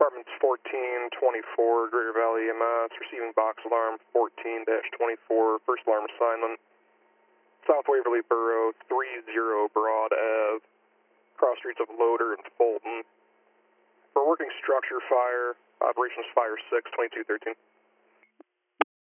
Department's 1424, Greater Valley EMS, receiving box alarm 14-24, first alarm assignment, South Waverly Borough, 30 Broad Ave, cross streets of Loader and Fulton. For working structure fire, operations fire 6, 2213.